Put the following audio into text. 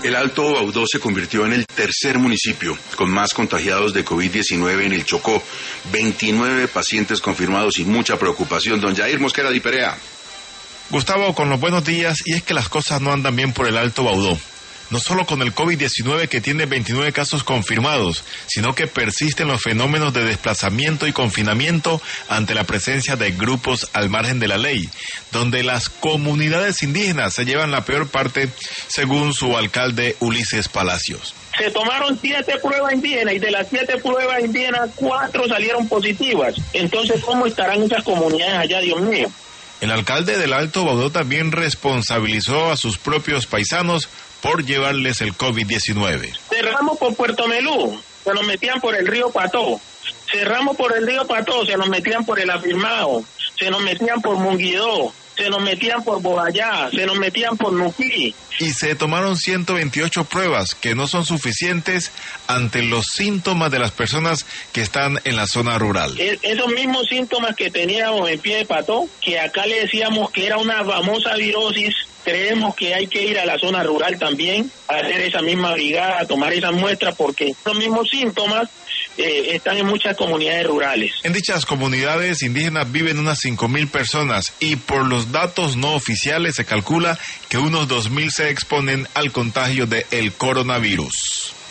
El Alto Baudó se convirtió en el tercer municipio con más contagiados de COVID-19 en el Chocó. 29 pacientes confirmados y mucha preocupación. Don Jair Mosquera Di Perea. Gustavo, con los buenos días, y es que las cosas no andan bien por el Alto Baudó. No solo con el COVID-19 que tiene 29 casos confirmados, sino que persisten los fenómenos de desplazamiento y confinamiento ante la presencia de grupos al margen de la ley, donde las comunidades indígenas se llevan la peor parte, según su alcalde Ulises Palacios. Se tomaron 7 pruebas indígenas y de las 7 pruebas indígenas 4 salieron positivas. Entonces, ¿cómo estarán esas comunidades allá, Dios mío? El alcalde del Alto Baudó también responsabilizó a sus propios paisanos por llevarles el COVID-19. Cerramos por Puerto Melú, se nos metían por el río Pató. Cerramos por el río Pató, se nos metían por el Afirmado, se nos metían por Munguidó, se nos metían por Bogayá, se nos metían por Nuquí. Y se tomaron 128 pruebas que no son suficientes ante los síntomas de las personas que están en la zona rural. Esos mismos síntomas que teníamos en Pie de Pató, que acá le decíamos que era una famosa virosis, creemos que hay que ir a la zona rural también, a hacer esa misma brigada, a tomar esas muestras, porque los mismos síntomas están en muchas comunidades rurales. En dichas comunidades indígenas viven unas 5.000 personas y por los datos no oficiales se calcula que unos 2.000 se exponen al contagio del coronavirus.